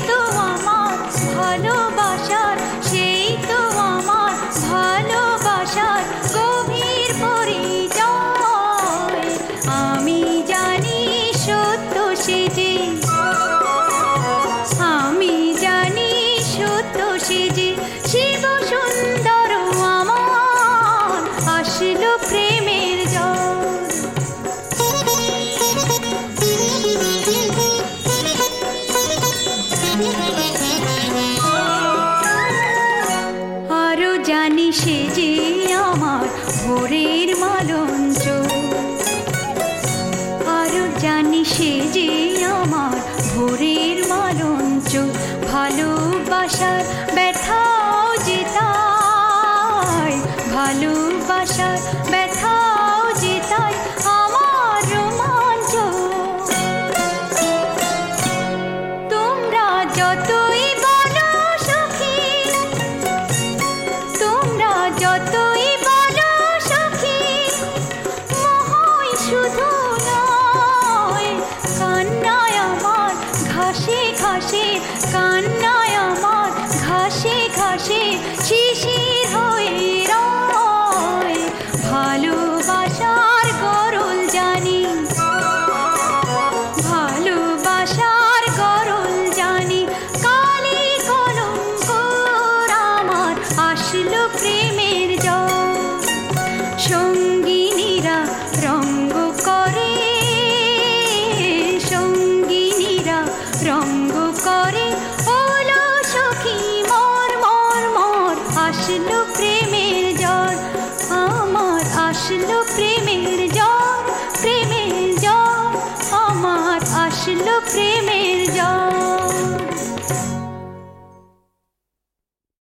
তো আমার ভালোবাসার, সেই তো আমার ভালোবাসার গভীর পরিচয়। আমি জানি সত্য সে যে, আমি জানি সত্য সে যে শিব সুন্দর আমার আসলো প্রেমের জল। আরো জানি সে যে আমার ভোরের মালঞ্চ, আরো জানি সে যে আমার ভোরের মালঞ্চ। ভালোবাসার ব্যথাও যে তাই, ভালোবাসার ব্যথাও যে তাই আমার রোমাঞ্চ। তোমরা যতই বলো সখী, তোমরা যতই বলো সখী, মোহই শুধু নয়, কান্নায় আমার ঘাসে ঘাসে, কান্নায় আমার ঘাসে ঘাসে